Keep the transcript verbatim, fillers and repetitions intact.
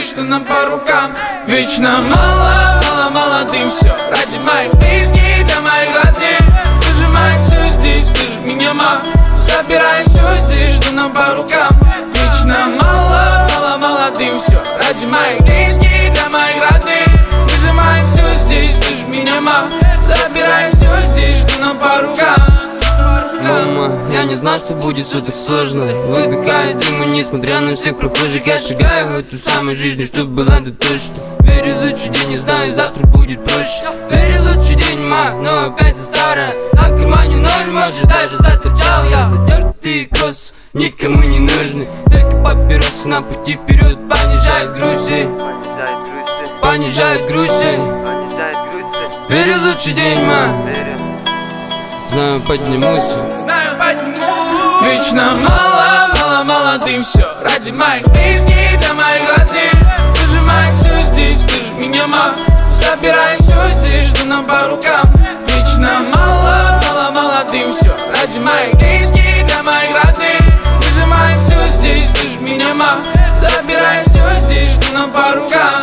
что нам по рукам. Вечно мало, мало молодым все ради моих близких, для моих родных. Выжимаем все здесь, ты ж меня мама. Забираем все здесь, что нам по рукам. Вечно мало, мало молодым все ради моих близких, для моих родных. Выжимаем все здесь, ты ж меня мама. Забираем все здесь, что нам по рукам. Мама, я не знал, что будет все так сложно. Выдыхаю дыму, несмотря на всех прохожих. Я шагаю в эту самую жизнь, чтобы была да точно. Верю, лучший день, не знаю, завтра будет проще. Верю, лучший день, ма, но опять за старое. А в кармане ноль, может, даже заторчал. Я затертый кросс, никому не нужны. Только папиросы на пути вперед понижают грусти. Понижают грусти. Верю, лучший день, ма. Знаю, поднимусь. Знаю, поднимусь. Вечно мало, мало молодым все ради моих близких, для моих родных. Выжимаем все здесь, ты ж меня мама. Забираем все здесь, что нам по рукам. Вечно мало, мало молодым все ради моих близких, для моих родных. Выжимаем все здесь, ты ж меня мама. Забираем все здесь, что нам по рукам.